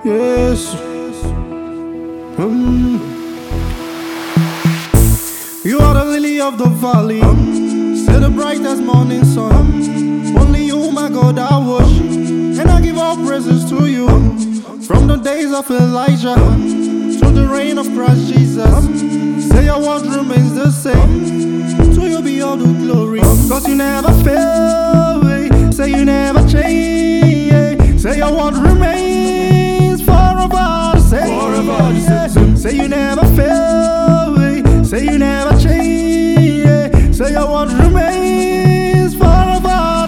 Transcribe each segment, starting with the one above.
Yes. You are the lily of the valley, still the brightest morning sun. Only you, my God, I worship, and I give all praises to you. From the days of Elijah to the reign of Christ Jesus, say your word remains the same. To you be all the glory, cause you never fail. Say you never change. Say your word remains forever. Say you never fail. Say you never change. Say your word remains forever.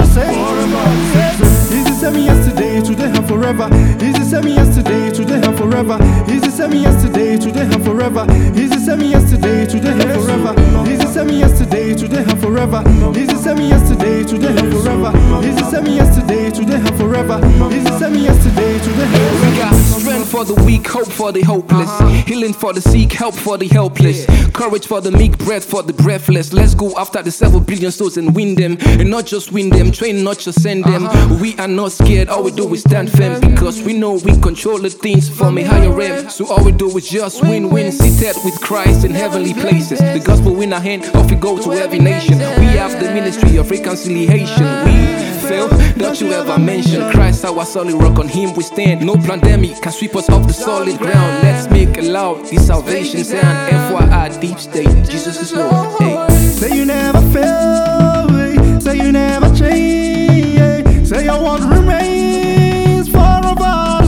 He's the same yesterday, today and forever. He's the same yesterday, today and forever. He's the same yesterday, today and forever. He's the same yesterday, today and forever. He's the same yesterday, today and forever. He's the same yesterday, today and forever. He's the same yesterday, today and forever. He's the same yesterday, today and forever. We got strength for the weak, hope for the hopeless, healing for the sick, help for the helpless, courage for the meek, breath for the breathless. Let's go after the 7 billion souls and win them, and not just win them, train, not just send them. We are not scared, all we do is stand firm, because we know we control the things from a higher realm. So all we do is just win, seated with Christ in heavenly places. The gospel in our hand, off we go to every nation. We have the ministry of reconciliation. We fail, don't you ever mention Christ, our solid rock, on him we stand. No pandemic can sweep us off the solid ground. Let's make it loud, this salvation sound. FYI, deep state, Jesus is Lord. Hey. Say you never fail. Say you never change. Say your word remains forever.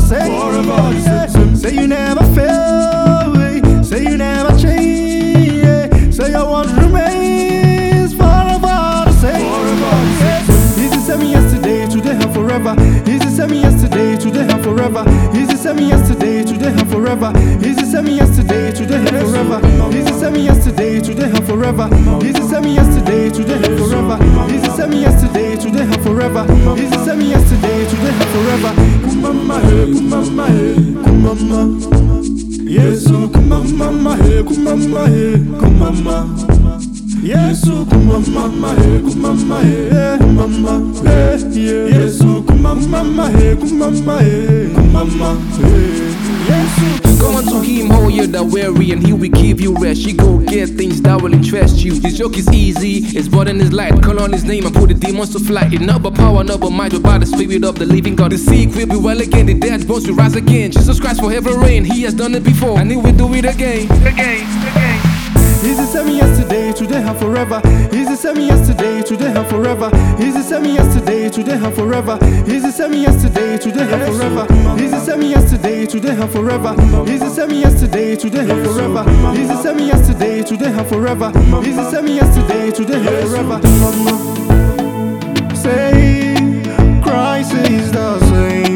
Say you never fail. Say you never change. Say your word remains forever. He's the same yesterday, today and forever. He's the same yesterday, today and forever. He's the same yesterday, today and forever. He's the same yesterday, today and forever. He's the same yesterday, today and forever. He's the same yesterday, today and forever. He's the same yesterday, today and forever. He's the same yesterday, today and forever. Kumama he, kumama he, kumama. Yesu kumama he, kumama he, kumama. Yesu kumama he, kumama he, kumama. Yesu kumama he, kumama he, kumama. Yesu. Go unto him, all you that weary, and he will give you rest. You go get things that will interest you. His yoke is easy, his burden is light. Call on his name and put the demons to flight. It not by power, not by might, but by the spirit of the living God. The sick will be well again, the dead bones will rise again. Jesus Christ forever reign, he has done it before, and he will do it again. He's the same yesterday, today and forever. He's the same yesterday, today and forever. He's the same yesterday, today and forever. He's the same yesterday, today and forever. He's the same yesterday, today and forever. He's the same yesterday, today and forever. He's the same yesterday, today and forever. He's the same yesterday, today and forever. Say, Christ is the same.